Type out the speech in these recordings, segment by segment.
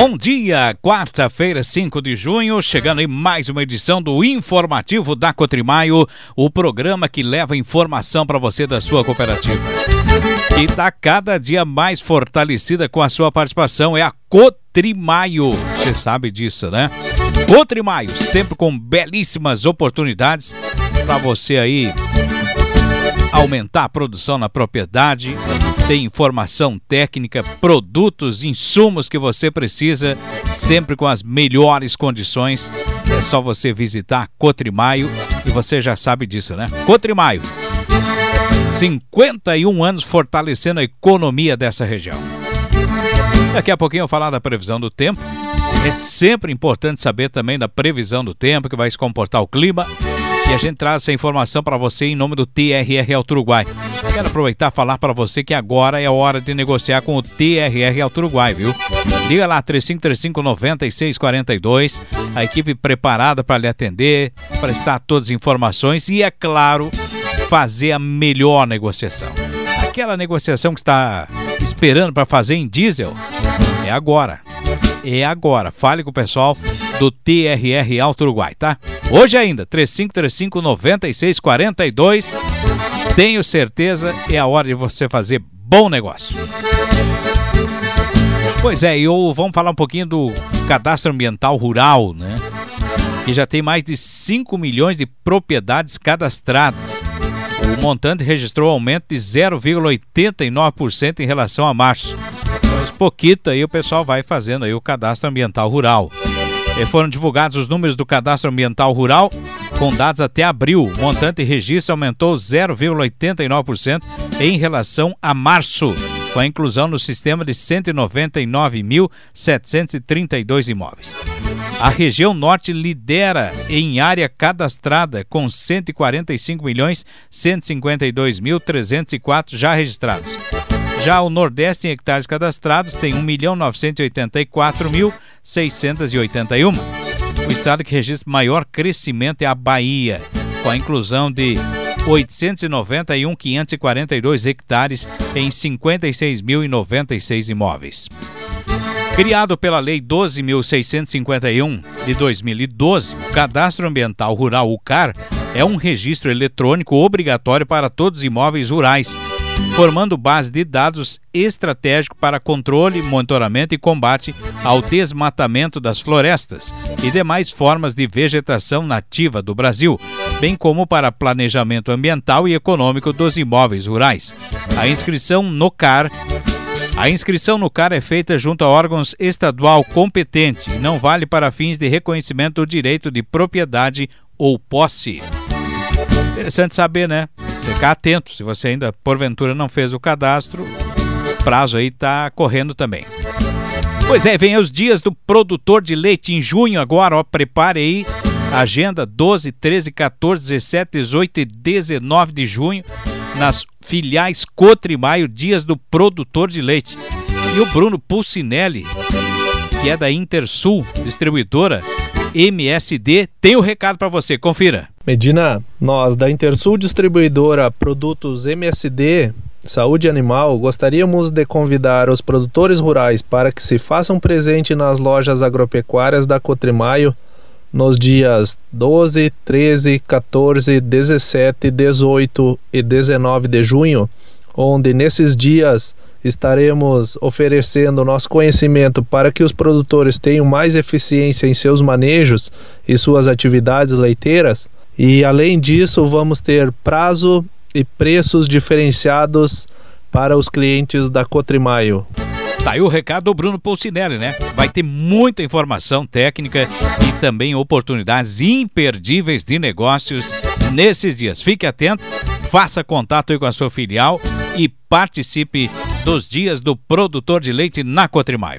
Bom dia, quarta-feira, 5 de junho, chegando em mais uma edição do Informativo da Cotrimaio, o programa que leva informação para você da sua cooperativa. E está cada dia mais fortalecida com a sua participação, é a Cotrimaio. Você sabe disso, né? Cotrimaio, sempre com belíssimas oportunidades para você aí aumentar a produção na propriedade. Tem informação técnica, produtos, insumos que você precisa, sempre com as melhores condições. É só você visitar a Cotrimaio e você já sabe disso, né? Cotrimaio, 51 anos fortalecendo a economia dessa região. Daqui a pouquinho eu vou falar da previsão do tempo. É sempre importante saber também da previsão do tempo, que vai se comportar o clima. E a gente traz essa informação para você em nome do TRR Alto Uruguai. Quero aproveitar e falar para você que agora é a hora de negociar com o TRR Alto Uruguai, viu? Liga lá, 3535-9642. A equipe preparada para lhe atender, prestar todas as informações e, é claro, fazer a melhor negociação. Aquela negociação que está esperando para fazer em diesel, é agora. É agora. Fale com o pessoal do TRR Alto Uruguai, tá? Hoje ainda, 3535-9642. Tenho certeza, é a hora de você fazer bom negócio. Pois é, vamos falar um pouquinho do Cadastro Ambiental Rural, né? Que já tem mais de 5 milhões de propriedades cadastradas. O montante registrou aumento de 0,89% em relação a março. Aos pouquinho aí o pessoal vai fazendo aí o Cadastro Ambiental Rural. Foram divulgados os números do Cadastro Ambiental Rural com dados até abril. O montante de registro aumentou 0,89% em relação a março, com a inclusão no sistema de 199.732 imóveis. A região norte lidera em área cadastrada, com 145.152.304 já registrados. Já o Nordeste, em hectares cadastrados, tem 1.984.681. O estado que registra maior crescimento é a Bahia, com a inclusão de 891.542 hectares em 56.096 imóveis. Criado pela Lei 12.651 de 2012, o Cadastro Ambiental Rural, o CAR, é um registro eletrônico obrigatório para todos os imóveis rurais, formando base de dados estratégico para controle, monitoramento e combate ao desmatamento das florestas e demais formas de vegetação nativa do Brasil, bem como para planejamento ambiental e econômico dos imóveis rurais. A inscrição no CAR é feita junto a órgãos estadual competente e não vale para fins de reconhecimento do direito de propriedade ou posse. Interessante saber, né? Ficar atento, se você ainda porventura não fez o cadastro, o prazo aí está correndo também. Pois é, vem os dias do produtor de leite em junho agora, ó, prepare aí, agenda 12, 13, 14, 17, 18 e 19 de junho, nas filiais Cotrimaio, dias do produtor de leite. E o Bruno Pulcinelli, que é da Intersul, distribuidora MSD, tem o recado para você, confira. Medina, nós da Intersul Distribuidora Produtos MSD Saúde Animal gostaríamos de convidar os produtores rurais para que se façam presente nas lojas agropecuárias da Cotrimaio nos dias 12, 13, 14, 17, 18 e 19 de junho, onde nesses dias estaremos oferecendo nosso conhecimento para que os produtores tenham mais eficiência em seus manejos e suas atividades leiteiras. E além disso, vamos ter prazo e preços diferenciados para os clientes da Cotrimaio. Tá aí o recado do Bruno Pulcinelli, né? Vai ter muita informação técnica e também oportunidades imperdíveis de negócios nesses dias. Fique atento, faça contato aí com a sua filial e participe dos dias do produtor de leite na Cotrimaio.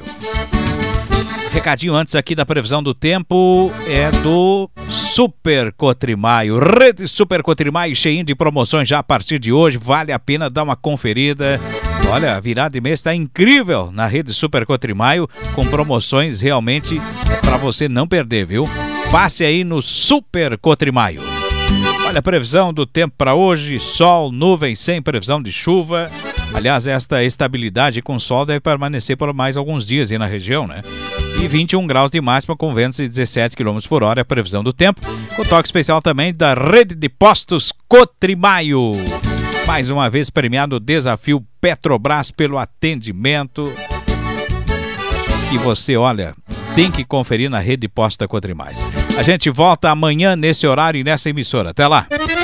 Recadinho antes aqui da previsão do tempo é do Super Cotrimaio. Rede Super Cotrimaio cheinho de promoções já a partir de hoje. Vale a pena dar uma conferida. Olha, a virada de mês está incrível na Rede Super Cotrimaio, com promoções realmente para você não perder, viu? Passe aí no Super Cotrimaio. Olha a previsão do tempo para hoje: sol, nuvens, sem previsão de chuva. Aliás, esta estabilidade com sol deve permanecer por mais alguns dias aí na região, né? e 21 graus de máxima com ventos de 17 km por hora, é a previsão do tempo, com toque especial também da Rede de Postos Cotrimaio. Mais uma vez premiado o desafio Petrobras pelo atendimento, que você, olha, tem que conferir na Rede de Postos da Cotrimaio. A gente volta amanhã nesse horário e nessa emissora. Até lá!